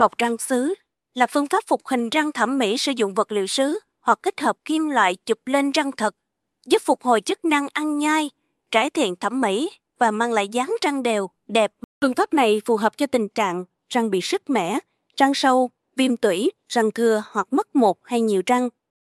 Bọc răng sứ là phương pháp phục hình răng thẩm mỹ sử dụng vật liệu sứ hoặc kết hợp kim loại chụp lên răng thật, giúp phục hồi chức năng ăn nhai, cải thiện thẩm mỹ và mang lại dáng răng đều, đẹp. Phương pháp này phù hợp cho tình trạng răng bị sứt mẻ, răng sâu, viêm tủy, răng thưa hoặc mất một hay nhiều răng.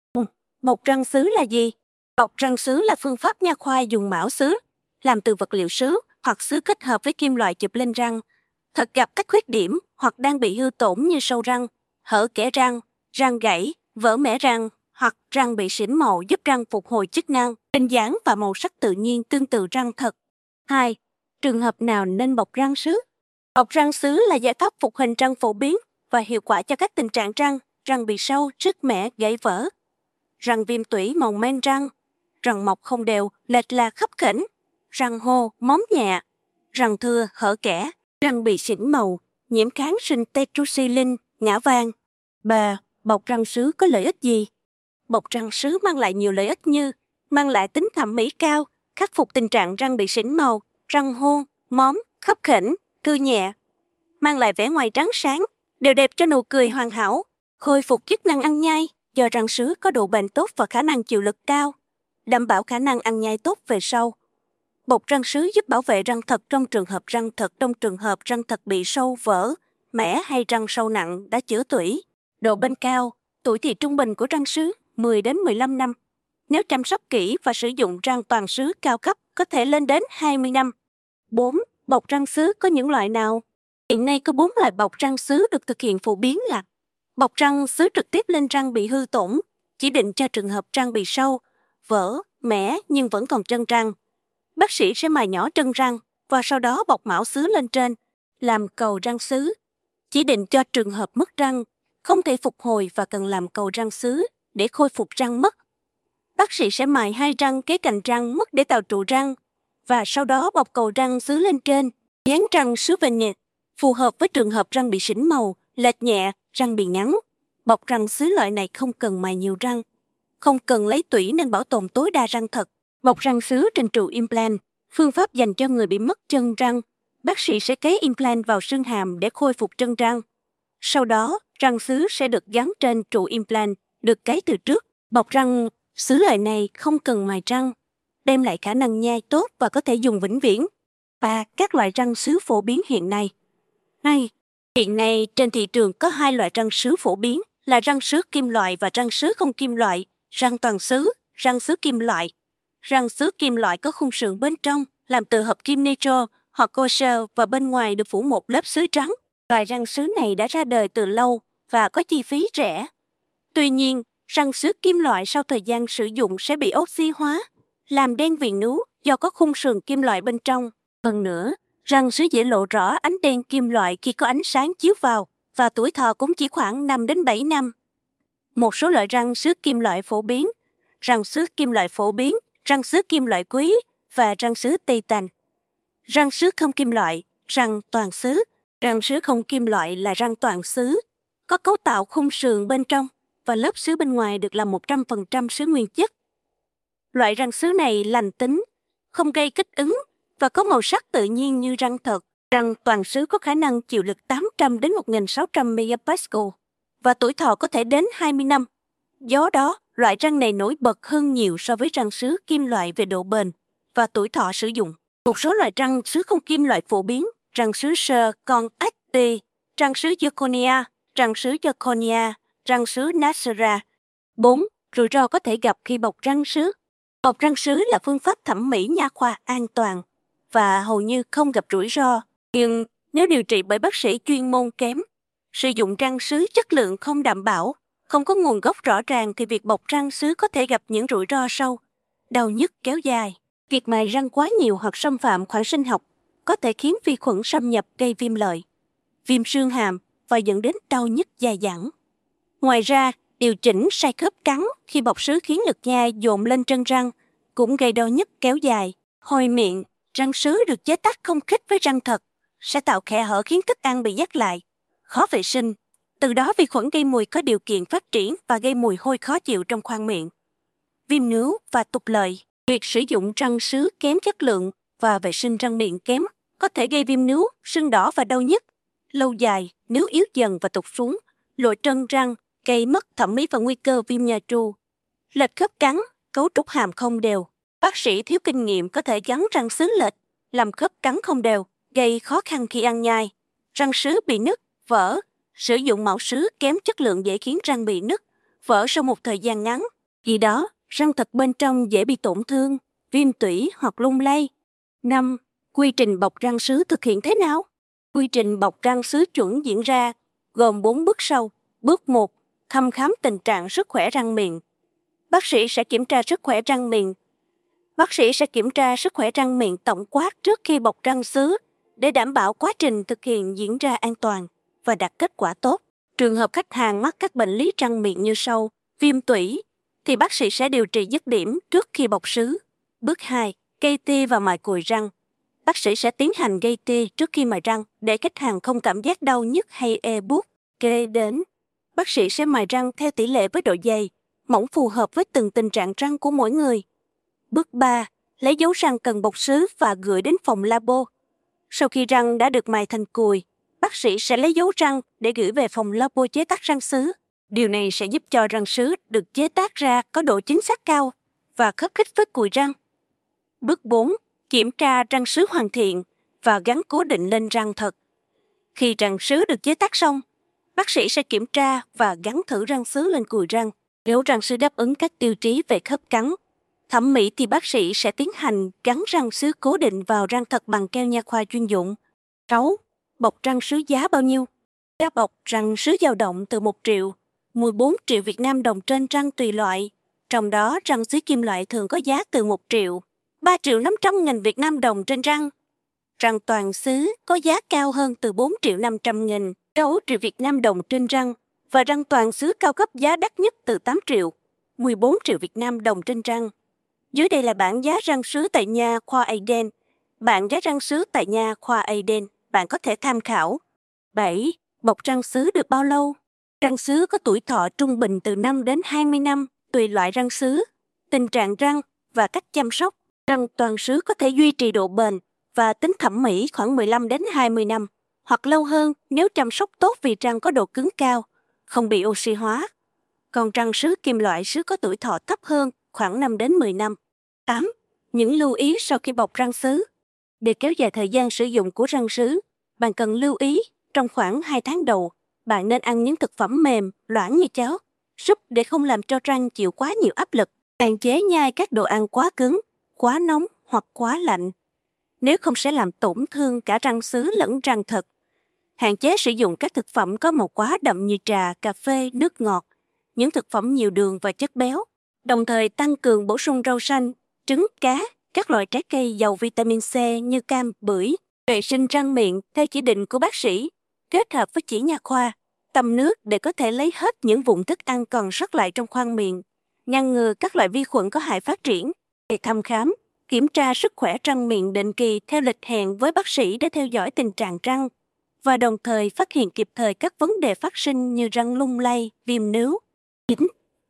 Bọc răng sứ là gì? Bọc răng sứ là phương pháp nha khoa dùng mão sứ, làm từ vật liệu sứ hoặc sứ kết hợp với kim loại chụp lên răng. Thật gặp các khuyết điểm hoặc đang bị hư tổn như sâu răng, hở kẽ răng, răng gãy, vỡ mẻ răng hoặc răng bị xỉn màu giúp răng phục hồi chức năng, hình dáng và màu sắc tự nhiên tương tự răng thật. 2. Trường hợp nào nên bọc răng sứ? Bọc răng sứ là giải pháp phục hình răng phổ biến và hiệu quả cho các tình trạng răng bị sâu, sứt mẻ, gãy vỡ, răng viêm tủy màu men răng, răng mọc không đều, lệch lạc khấp khểnh, răng hô, móm nhẹ, răng thưa, hở kẽ, răng bị xỉn màu, nhiễm kháng sinh tetracycline, ngã vàng. 3. Bọc răng sứ có lợi ích gì? Bọc răng sứ mang lại nhiều lợi ích như mang lại tính thẩm mỹ cao, khắc phục tình trạng răng bị xỉn màu, răng hô, móm, khấp khểnh, cưa nhẹ, mang lại vẻ ngoài trắng sáng, đều đẹp cho nụ cười hoàn hảo, khôi phục chức năng ăn nhai do răng sứ có độ bền tốt và khả năng chịu lực cao, đảm bảo khả năng ăn nhai tốt về sau. Bọc răng sứ giúp bảo vệ răng thật trong trường hợp răng thật bị sâu vỡ, mẻ hay răng sâu nặng đã chữa tủy. Độ bền cao, tuổi thọ trung bình của răng sứ 10 đến 15 năm. Nếu chăm sóc kỹ và sử dụng răng toàn sứ cao cấp có thể lên đến 20 năm. 4. Bọc răng sứ có những loại nào? Hiện nay có 4 loại bọc răng sứ được thực hiện phổ biến là bọc răng sứ trực tiếp lên răng bị hư tổn, chỉ định cho trường hợp răng bị sâu, vỡ, mẻ nhưng vẫn còn chân răng. Bác sĩ sẽ mài nhỏ chân răng và sau đó bọc mão sứ lên trên, làm cầu răng sứ. Chỉ định cho trường hợp mất răng, không thể phục hồi và cần làm cầu răng sứ để khôi phục răng mất. Bác sĩ sẽ mài 2 răng kế cạnh răng mất để tạo trụ răng và sau đó bọc cầu răng sứ lên trên, dán răng sứ veneer, phù hợp với trường hợp răng bị xỉn màu, lệch nhẹ, răng bị ngắn. Bọc răng sứ loại này không cần mài nhiều răng, không cần lấy tủy nên bảo tồn tối đa răng thật. Bọc răng sứ trên trụ implant, phương pháp dành cho người bị mất chân răng. Bác sĩ sẽ cấy implant vào xương hàm để khôi phục chân răng. Sau đó, răng sứ sẽ được gắn trên trụ implant, được cấy từ trước. Bọc răng sứ loại này không cần mài răng, đem lại khả năng nhai tốt và có thể dùng vĩnh viễn. 3. Các loại răng sứ phổ biến hiện nay. Hiện nay trên thị trường có 2 loại răng sứ phổ biến là răng sứ kim loại và răng sứ không kim loại, răng toàn sứ, răng sứ kim loại. Răng sứ kim loại có khung sườn bên trong làm từ hợp kim nitro hoặc kosher và bên ngoài được phủ một lớp sứ trắng. Loại răng sứ này đã ra đời từ lâu và có chi phí rẻ. Tuy nhiên, răng sứ kim loại sau thời gian sử dụng sẽ bị oxy hóa, làm đen viền nướu do có khung sườn kim loại bên trong. Hơn nữa, răng sứ dễ lộ rõ ánh đen kim loại khi có ánh sáng chiếu vào và tuổi thọ cũng chỉ khoảng 5 đến 7 năm. Một số loại răng sứ kim loại phổ biến, răng sứ kim loại phổ biến, răng sứ kim loại quý và răng sứ titan. Răng sứ không kim loại, răng toàn sứ. Răng sứ không kim loại là răng toàn sứ, có cấu tạo khung sườn bên trong và lớp sứ bên ngoài được làm 100% sứ nguyên chất. Loại răng sứ này lành tính, không gây kích ứng và có màu sắc tự nhiên như răng thật. Răng toàn sứ có khả năng chịu lực 800 đến 1600 megapascal và tuổi thọ có thể đến 20 năm. Do đó, loại răng này nổi bật hơn nhiều so với răng sứ kim loại về độ bền và tuổi thọ sử dụng. Một số loại răng sứ không kim loại phổ biến, răng sứ zircon HT, răng sứ zirconia, răng sứ zirconia, răng sứ Nacera. 4. Rủi ro có thể gặp khi bọc răng sứ. Bọc răng sứ là phương pháp thẩm mỹ nha khoa an toàn và hầu như không gặp rủi ro. Nhưng nếu điều trị bởi bác sĩ chuyên môn kém, sử dụng răng sứ chất lượng không đảm bảo, không có nguồn gốc rõ ràng thì việc bọc răng sứ có thể gặp những rủi ro sâu, đau nhức kéo dài. Việc mài răng quá nhiều hoặc xâm phạm khoảng sinh học có thể khiến vi khuẩn xâm nhập gây viêm lợi, viêm xương hàm và dẫn đến đau nhức dài dẳng. Ngoài ra, điều chỉnh sai khớp cắn khi bọc sứ khiến lực nhai dồn lên chân răng cũng gây đau nhức kéo dài. Hôi miệng, răng sứ được chế tác không khít với răng thật sẽ tạo khe hở khiến thức ăn bị dắt lại, khó vệ sinh. Từ đó vi khuẩn gây mùi có điều kiện phát triển và gây mùi hôi khó chịu trong khoang miệng. Viêm nướu và tụt lợi. Việc sử dụng răng sứ kém chất lượng và vệ sinh răng miệng kém có thể gây viêm nướu, sưng đỏ và đau nhức. Lâu dài, nếu yếu dần và tụt xuống, lộ trân răng, gây mất thẩm mỹ và nguy cơ viêm nha tru. Lệch khớp cắn, cấu trúc hàm không đều. Bác sĩ thiếu kinh nghiệm có thể gắn răng sứ lệch, làm khớp cắn không đều, gây khó khăn khi ăn nhai. Răng sứ bị nứt, vỡ. Sử dụng mẫu sứ kém chất lượng dễ khiến răng bị nứt, vỡ sau một thời gian ngắn. Vì đó, răng thật bên trong dễ bị tổn thương, viêm tủy hoặc lung lay. 5. Quy trình bọc răng sứ thực hiện thế nào? Quy trình bọc răng sứ chuẩn diễn ra gồm 4 bước sau. Bước 1. Thăm khám tình trạng sức khỏe răng miệng. Bác sĩ sẽ kiểm tra sức khỏe răng miệng. Bác sĩ sẽ kiểm tra sức khỏe răng miệng tổng quát trước khi bọc răng sứ để đảm bảo quá trình thực hiện diễn ra an toàn và đạt kết quả tốt. Trường hợp khách hàng mắc các bệnh lý răng miệng như sau, viêm tủy, thì bác sĩ sẽ điều trị dứt điểm trước khi bọc sứ. Bước 2. Gây tê và mài cùi răng. Bác sĩ sẽ tiến hành gây tê trước khi mài răng để khách hàng không cảm giác đau nhức hay ê buốt. Kế đến, bác sĩ sẽ mài răng theo tỷ lệ với độ dày, mỏng phù hợp với từng tình trạng răng của mỗi người. Bước 3. Lấy dấu răng cần bọc sứ và gửi đến phòng labo. Sau khi răng đã được mài thành cùi, bác sĩ sẽ lấy dấu răng để gửi về phòng labo chế tác răng sứ. Điều này sẽ giúp cho răng sứ được chế tác ra có độ chính xác cao và khớp khít với cùi răng. Bước 4. Kiểm tra răng sứ hoàn thiện và gắn cố định lên răng thật. Khi răng sứ được chế tác xong, bác sĩ sẽ kiểm tra và gắn thử răng sứ lên cùi răng. Nếu răng sứ đáp ứng các tiêu chí về khớp cắn, thẩm mỹ thì bác sĩ sẽ tiến hành gắn răng sứ cố định vào răng thật bằng keo nha khoa chuyên dụng. 6. Bọc răng sứ giá bao nhiêu? Giá bọc răng sứ dao động từ 1 triệu, 14 triệu Việt Nam đồng trên răng tùy loại. Trong đó, răng sứ kim loại thường có giá từ 1 triệu, 3 triệu 500 nghìn Việt Nam đồng trên răng. Răng toàn sứ có giá cao hơn từ 4 triệu 500 nghìn, 6 triệu Việt Nam đồng trên răng. Và răng toàn sứ cao cấp giá đắt nhất từ 8 triệu, 14 triệu Việt Nam đồng trên răng. Dưới đây là bảng giá răng sứ tại nha khoa Aiden. Bảng giá răng sứ tại nha khoa Aiden, bạn có thể tham khảo. 7. Bọc răng sứ được bao lâu? Răng sứ có tuổi thọ trung bình từ 5 đến 20 năm, tùy loại răng sứ, tình trạng răng và cách chăm sóc. Răng toàn sứ có thể duy trì độ bền và tính thẩm mỹ khoảng 15 đến 20 năm, hoặc lâu hơn nếu chăm sóc tốt vì răng có độ cứng cao, không bị oxy hóa. Còn răng sứ kim loại sứ có tuổi thọ thấp hơn, khoảng 5 đến 10 năm. 8. Những lưu ý sau khi bọc răng sứ. Để kéo dài thời gian sử dụng của răng sứ, bạn cần lưu ý trong khoảng 2 tháng đầu, bạn nên ăn những thực phẩm mềm, loãng như cháo, súp để không làm cho răng chịu quá nhiều áp lực. Hạn chế nhai các đồ ăn quá cứng, quá nóng hoặc quá lạnh. Nếu không sẽ làm tổn thương cả răng sứ lẫn răng thật. Hạn chế sử dụng các thực phẩm có màu quá đậm như trà, cà phê, nước ngọt, những thực phẩm nhiều đường và chất béo. Đồng thời tăng cường bổ sung rau xanh, trứng, cá, các loại trái cây giàu vitamin C như cam, bưởi. Vệ sinh răng miệng theo chỉ định của bác sĩ, kết hợp với chỉ nha khoa, tăm nước để có thể lấy hết những vụn thức ăn còn sót lại trong khoang miệng, ngăn ngừa các loại vi khuẩn có hại phát triển. Để thăm khám, kiểm tra sức khỏe răng miệng định kỳ theo lịch hẹn với bác sĩ để theo dõi tình trạng răng và đồng thời phát hiện kịp thời các vấn đề phát sinh như răng lung lay, viêm nướu. 9.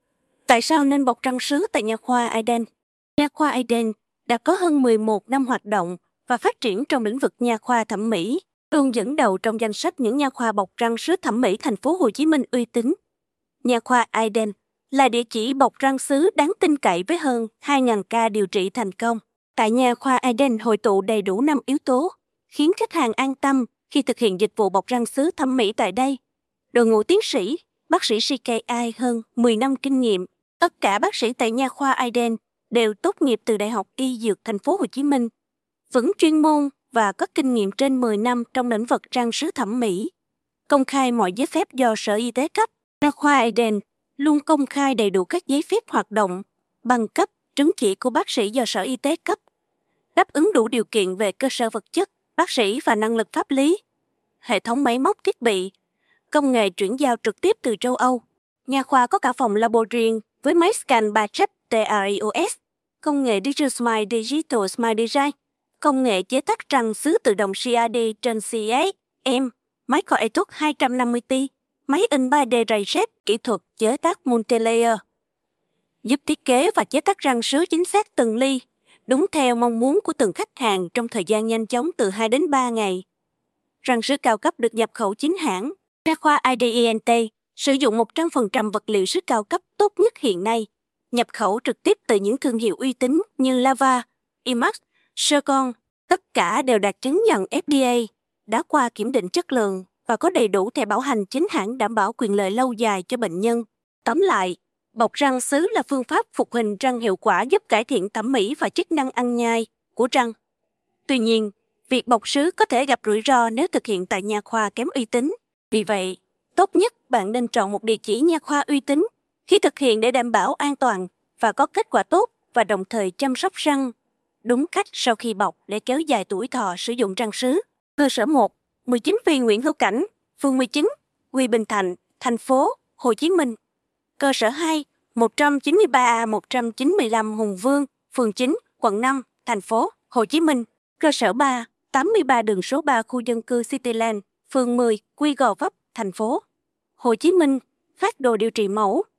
Tại sao nên bọc răng sứ tại nha khoa Aiden? Nha khoa Aiden đã có hơn 11 năm hoạt động và phát triển trong lĩnh vực nha khoa thẩm mỹ, luôn dẫn đầu trong danh sách những nha khoa bọc răng sứ thẩm mỹ thành phố Hồ Chí Minh uy tín. Nha khoa Aiden là địa chỉ bọc răng sứ đáng tin cậy với hơn 2.000 ca điều trị thành công. Tại nha khoa Aiden hội tụ đầy đủ 5 yếu tố, khiến khách hàng an tâm khi thực hiện dịch vụ bọc răng sứ thẩm mỹ tại đây. Đội ngũ tiến sĩ, bác sĩ CKI hơn 10 năm kinh nghiệm. Tất cả bác sĩ tại nha khoa Aiden đều tốt nghiệp từ Đại học Y Dược thành phố Hồ Chí Minh, vững chuyên môn và có kinh nghiệm trên 10 năm trong lĩnh vực răng sứ thẩm mỹ. Công khai mọi giấy phép do Sở Y tế cấp. Nha khoa Aiden luôn công khai đầy đủ các giấy phép hoạt động, bằng cấp, chứng chỉ của bác sĩ do Sở Y tế cấp, đáp ứng đủ điều kiện về cơ sở vật chất, bác sĩ và năng lực pháp lý, hệ thống máy móc thiết bị, công nghệ chuyển giao trực tiếp từ châu Âu. Nha khoa có cả phòng labo riêng với máy scan 3 chip TRIOS, công nghệ Digital Smile Digital Smile Design, công nghệ chế tác răng sứ tự động CAD trên CAM, máy Core Etuc 250T, máy in 3D ray shape, kỹ thuật chế tác multilayer, giúp thiết kế và chế tác răng sứ chính xác từng ly, đúng theo mong muốn của từng khách hàng trong thời gian nhanh chóng từ 2 đến 3 ngày. Răng sứ cao cấp được nhập khẩu chính hãng, Nha khoa IDENT sử dụng 100% vật liệu sứ cao cấp tốt nhất hiện nay, nhập khẩu trực tiếp từ những thương hiệu uy tín như Lava, IMAX, Circon. Tất cả đều đạt chứng nhận FDA, đã qua kiểm định chất lượng và có đầy đủ thẻ bảo hành chính hãng đảm bảo quyền lợi lâu dài cho bệnh nhân. Tóm lại, bọc răng sứ là phương pháp phục hình răng hiệu quả giúp cải thiện thẩm mỹ và chức năng ăn nhai của răng. Tuy nhiên, việc bọc sứ có thể gặp rủi ro nếu thực hiện tại nha khoa kém uy tín. Vì vậy, tốt nhất bạn nên chọn một địa chỉ nha khoa uy tín khi thực hiện để đảm bảo an toàn và có kết quả tốt và đồng thời chăm sóc răng đúng cách sau khi bọc để kéo dài tuổi thọ sử dụng răng sứ. Cơ sở 1, 19 Phi Nguyễn Hữu Cảnh, phường 19, Quy Bình Thạnh, thành phố Hồ Chí Minh. Cơ sở 2, 193A 195 Hùng Vương, phường 9, quận 5, thành phố Hồ Chí Minh. Cơ sở 3, 83 đường số 3 khu dân cư Cityland, phường 10, Quy Gò Vấp, thành phố Hồ Chí Minh. Phác đồ điều trị mẫu